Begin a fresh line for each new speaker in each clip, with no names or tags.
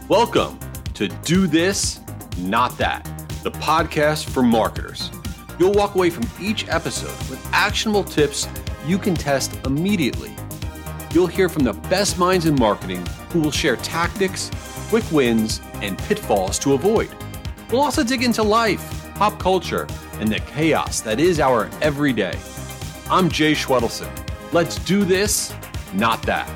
Welcome to Do This, Not That, the podcast for marketers. You'll walk away from each episode with actionable tips you can test immediately. You'll hear from the best minds in marketing who will share tactics, quick wins, and pitfalls to avoid. We'll also dig into life, pop culture, and the chaos that is our everyday. I'm Jay Schwedelson. Let's do this, not that.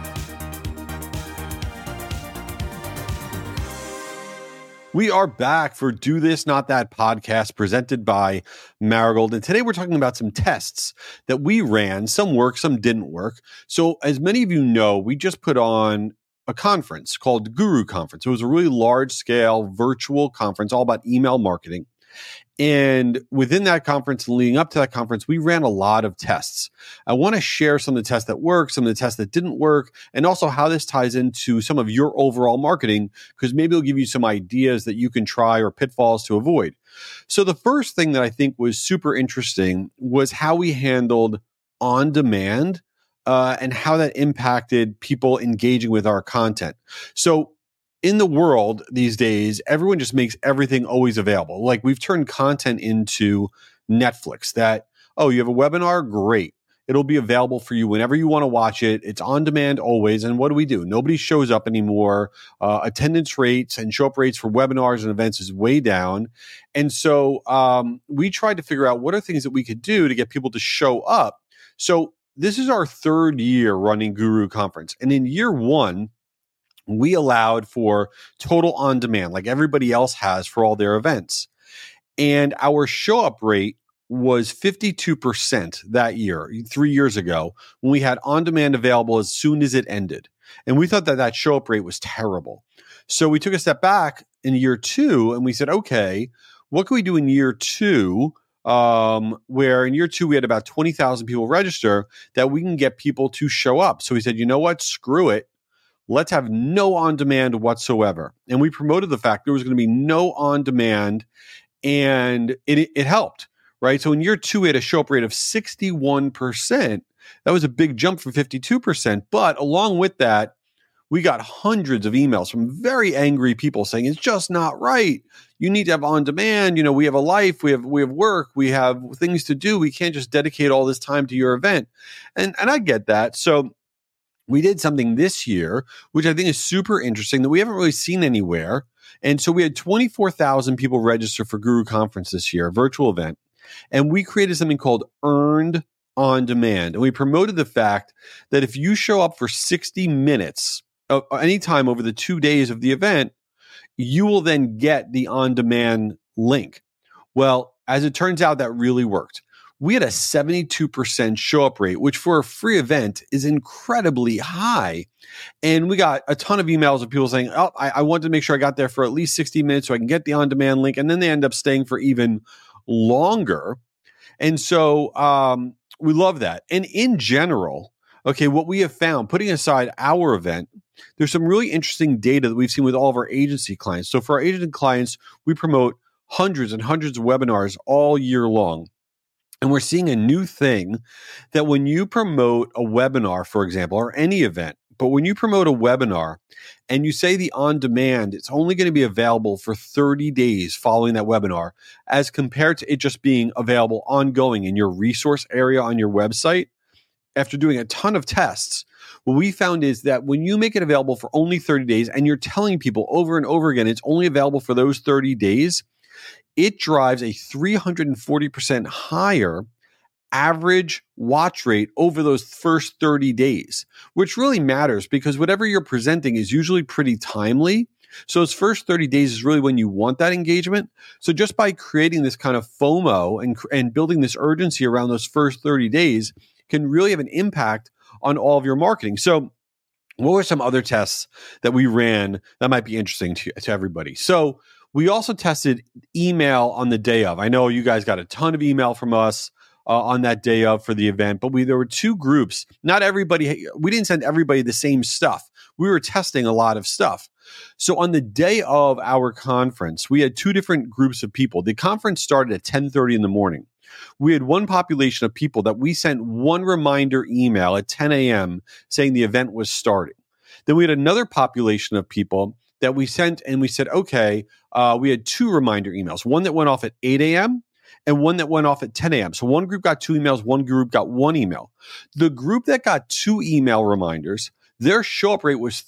We are back for Do This, Not That podcast presented by Marigold. And today we're talking about some tests that we ran. Some worked, some didn't work. So as many of you know, we just put on a conference called Guru Conference. It was a really large scale virtual conference all about email marketing. And within that conference and leading up to that conference, we ran a lot of tests. I want to share some of the tests that worked, some of the tests that didn't work, and also how this ties into some of your overall marketing, because maybe it'll give you some ideas that you can try or pitfalls to avoid. So the first thing that I think was super interesting was how we handled on demand and how that impacted people engaging with our content. So in the world these days, everyone just makes everything always available. Like we've turned content into Netflix that, oh, you have a webinar? Great. It'll be available for you whenever you want to watch it. It's on demand always. And what do? Nobody shows up anymore. Attendance rates and show up rates for webinars and events is way down. And so we tried to figure out what are things that we could do to get people to show up. So this is our third year running Guru Conference. And in year one, we allowed for total on demand, like everybody else has for all their events. And our show up rate was 52% that year, 3 years ago, when we had on demand available as soon as it ended. And we thought that that show up rate was terrible. So we took a step back in year two and we said, okay, what can we do in year two? Where in year two, we had about 20,000 people register that we can get people to show up. So we said, you know what? Screw it. Let's have no on-demand whatsoever. And we promoted the fact there was going to be no on-demand, and it helped, right? So in year two, we had a show-up rate of 61%. That was a big jump from 52%. But along with that, we got hundreds of emails from very angry people saying, it's just not right. You need to have on-demand. You know, we have a life, we have work, we have things to do. We can't just dedicate all this time to your event. And I get that. So we did something this year, which I think is super interesting that we haven't really seen anywhere. And so we had 24,000 people register for Guru Conference this year, a virtual event. And we created something called Earned On Demand. And we promoted the fact that if you show up for 60 minutes anytime over the 2 days of the event, you will then get the on-demand link. Well, as it turns out, that really worked. We had a 72% show up rate, which for a free event is incredibly high. And we got a ton of emails of people saying, oh, I wanted to make sure I got there for at least 60 minutes so I can get the on-demand link. And then they end up staying for even longer. And so we love that. And in general, okay, what we have found, putting aside our event, there's some really interesting data that we've seen with all of our agency clients. So for our agency clients, we promote hundreds and hundreds of webinars all year long. And we're seeing a new thing that when you promote a webinar, for example, or any event, but when you promote a webinar and you say the on-demand, it's only going to be available for 30 days following that webinar, as compared to it just being available ongoing in your resource area on your website. After doing a ton of tests, what we found is that when you make it available for only 30 days and you're telling people over and over again, it's only available for those 30 days, it drives a 340% higher average watch rate over those first 30 days, which really matters because whatever you're presenting is usually pretty timely. So those first 30 days is really when you want that engagement. So just by creating this kind of FOMO and building this urgency around those first 30 days can really have an impact on all of your marketing. So what were some other tests that we ran that might be interesting to everybody? So we also tested email on the day of. I know you guys got a ton of email from us on that day of for the event, but there were two groups. Not everybody, we didn't send everybody the same stuff. We were testing a lot of stuff. So on the day of our conference, we had two different groups of people. The conference started at 10:30 in the morning. We had one population of people that we sent one reminder email at 10 a.m. saying the event was starting. Then we had another population of people that we sent, and we said, okay, we had 2 reminder emails, one that went off at 8 a.m. and one that went off at 10 a.m. So one group got 2 emails, one group got 1 email. The group that got 2 email reminders, their show-up rate was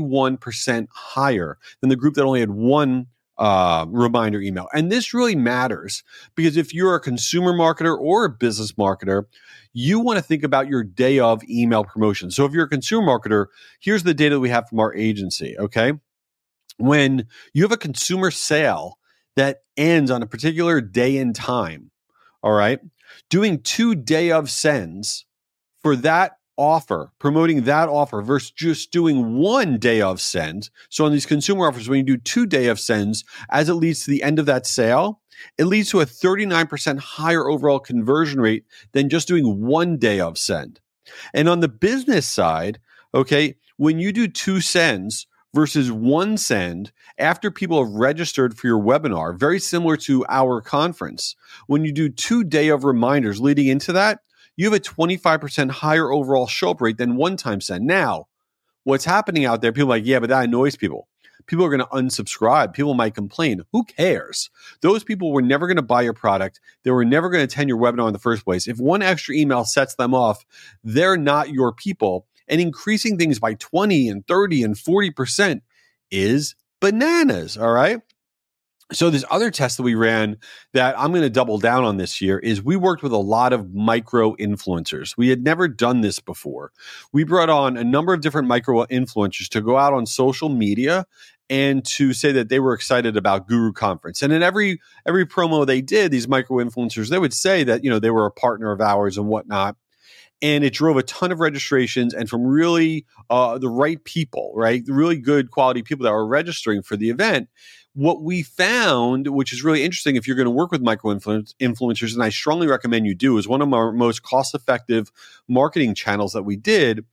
31% higher than the group that only had 1 reminder email. And this really matters because if you're a consumer marketer or a business marketer, you want to think about your day of email promotion. So if you're a consumer marketer, here's the data that we have from our agency, okay? When you have a consumer sale that ends on a particular day and time, all right, doing 2 day of sends for that offer, promoting that offer versus just doing 1 day of send. So on these consumer offers, when you do 2 day of sends, as it leads to the end of that sale, it leads to a 39% higher overall conversion rate than just doing 1 day of send. And on the business side, okay, when you do 2 sends versus 1 send after people have registered for your webinar, very similar to our conference, when you do 2 day of reminders leading into that, you have a 25% higher overall show-up rate than one-time send. Now, what's happening out there, people are like, yeah, but that annoys people. People are going to unsubscribe. People might complain. Who cares? Those people were never going to buy your product. They were never going to attend your webinar in the first place. If one extra email sets them off, they're not your people. And increasing things by 20 and 30 and 40% is bananas, all right? So this other test that we ran that I'm going to double down on this year is we worked with a lot of micro influencers. We had never done this before. We brought on a number of different micro influencers to go out on social media and to say that they were excited about Guru Conference. And in every promo they did, these micro influencers, they would say that, they were a partner of ours and whatnot. And it drove a ton of registrations and from really the right people, right? The really good quality people that were registering for the event. What we found, which is really interesting if you're going to work with micro influencers, and I strongly recommend you do, is one of our most cost-effective marketing channels that we did.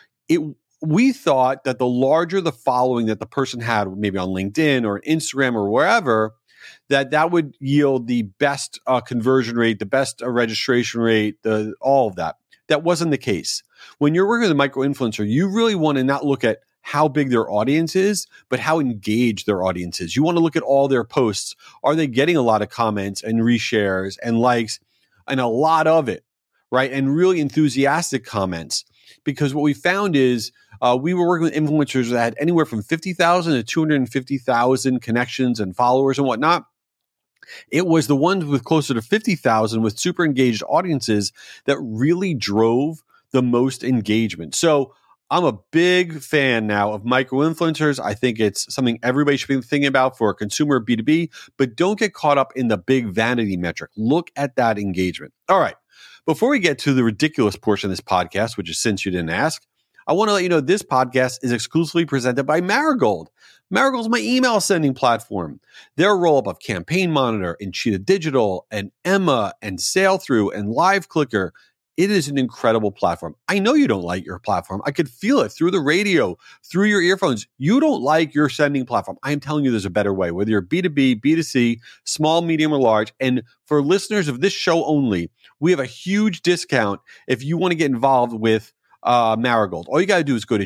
We thought that the larger the following that the person had, maybe on LinkedIn or Instagram or wherever, that would yield the best conversion rate, the best registration rate, all of that. That wasn't the case. When you're working with a micro influencer, you really want to not look at how big their audience is, but how engaged their audience is. You want to look at all their posts. Are they getting a lot of comments and reshares and likes and a lot of it, right? And really enthusiastic comments. Because what we found is we were working with influencers that had anywhere from 50,000 to 250,000 connections and followers and whatnot. It was the ones with closer to 50,000 with super engaged audiences that really drove the most engagement. So I'm a big fan now of micro influencers. I think it's something everybody should be thinking about for consumer B2B, but don't get caught up in the big vanity metric. Look at that engagement. All right. Before we get to the ridiculous portion of this podcast, which is Since You Didn't Ask, I want to let you know this podcast is exclusively presented by Marigold. Marigold is my email sending platform. Their roll-up of Campaign Monitor and Cheetah Digital and Emma and SailThrough and LiveClicker, it is an incredible platform. I know you don't like your platform. I could feel it through the radio, through your earphones. You don't like your sending platform. I am telling you there's a better way, whether you're B2B, B2C, small, medium, or large. And for listeners of this show only, we have a huge discount if you want to get involved with Marigold. All you got to do is go to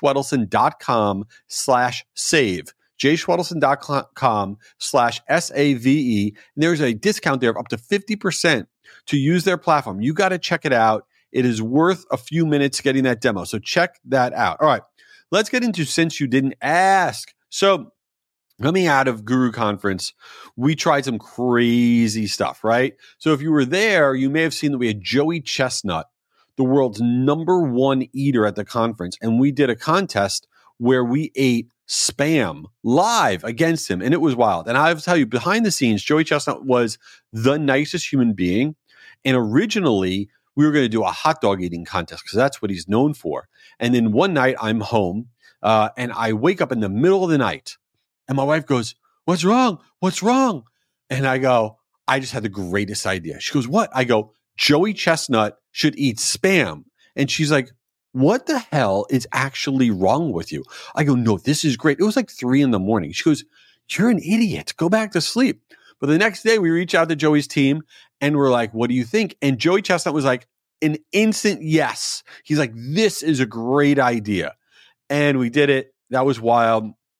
jschwedelson.com/save. jschwedelson.com/SAVE. And there's a discount there of up to 50% to use their platform. You got to check it out. It is worth a few minutes getting that demo. So check that out. All right, let's get into Since You Didn't Ask. So coming out of Guru Conference, we tried some crazy stuff, right? So if you were there, you may have seen that we had Joey Chestnut, the world's #1 eater at the conference. And we did a contest where we ate spam live against him. And it was wild. And I have to tell you, behind the scenes, Joey Chestnut was the nicest human being. And originally, we were going to do a hot dog eating contest because that's what he's known for. And then one night, I'm home and I wake up in the middle of the night and my wife goes, "What's wrong? What's wrong?" And I go, "I just had the greatest idea." She goes, "What?" I go, "Joey Chestnut should eat spam." And she's like, "What the hell is actually wrong with you?" I go, "No, this is great." It was like 3 a.m. She goes, "You're an idiot. Go back to sleep." But the next day we reach out to Joey's team and we're like, "What do you think?" And Joey Chestnut was like an instant yes. He's like, "This is a great idea." And we did it. That was wild.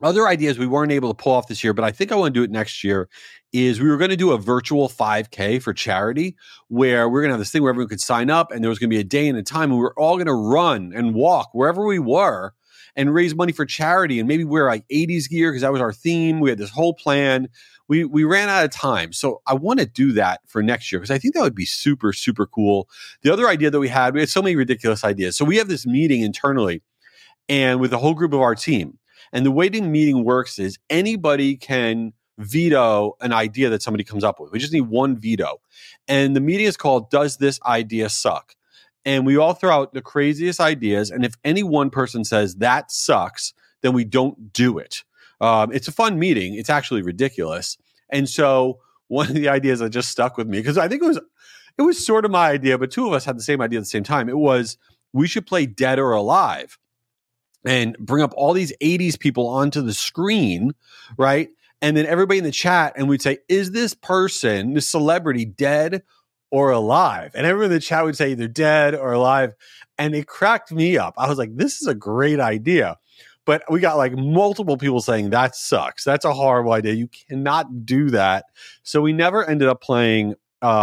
Other ideas we weren't able to pull off this year, but I think I want to do it next year, is we were going to do a virtual 5K for charity where we're going to have this thing where everyone could sign up and there was going to be a day and a time and we were all going to run and walk wherever we were and raise money for charity and maybe wear like 80s gear because that was our theme. We had this whole plan. We ran out of time. So I want to do that for next year because I think that would be super, super cool. The other idea that we had so many ridiculous ideas. So we have this meeting internally and with the whole group of our team. And the way the meeting works is anybody can veto an idea that somebody comes up with. We just need one veto. And the meeting is called, Does This Idea Suck? And we all throw out the craziest ideas. And if any one person says that sucks, then we don't do it. It's a fun meeting. It's actually ridiculous. And so one of the ideas that just stuck with me, because I think it was sort of my idea, but two of us had the same idea at the same time. It was, we should play Dead or Alive and bring up all these 80s people onto the screen, right? And then everybody in the chat, and we'd say, is this person, this celebrity, dead or alive? And everyone in the chat would say either dead or alive. And it cracked me up. I was like, this is a great idea. But we got like multiple people saying that sucks. That's a horrible idea. You cannot do that. So we never ended up playing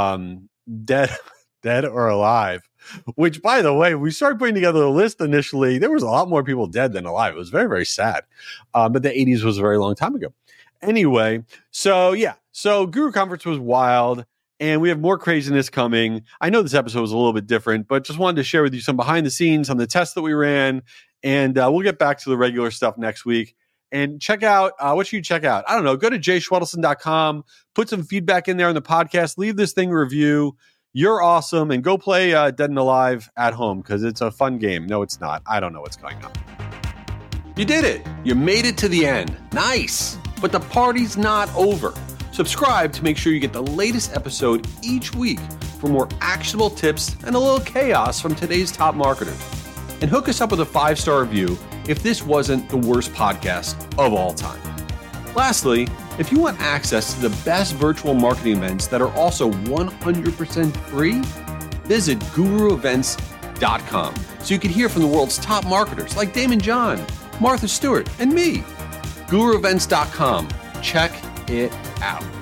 Dead or Alive. Which, by the way, we started putting together a list initially. There was a lot more people dead than alive. It was very, very sad. But the 80s was a very long time ago. Anyway, so yeah. So Guru Conference was wild. And we have more craziness coming. I know this episode was a little bit different, but just wanted to share with you some behind the scenes, some of the tests that we ran. And we'll get back to the regular stuff next week. And check out, what should you check out? I don't know. Go to jschwedelson.com. Put some feedback in there on the podcast. Leave this thing a review. You're awesome. And go play Dead and Alive at home because it's a fun game. No, it's not. I don't know what's going on. You did it. You made it to the end. Nice. But the party's not over. Subscribe to make sure you get the latest episode each week for more actionable tips and a little chaos from today's top marketers. And hook us up with a 5-star review if this wasn't the worst podcast of all time. Lastly, if you want access to the best virtual marketing events that are also 100% free, visit guruevents.com so you can hear from the world's top marketers like Damon John, Martha Stewart, and me. guruevents.com. Check it out.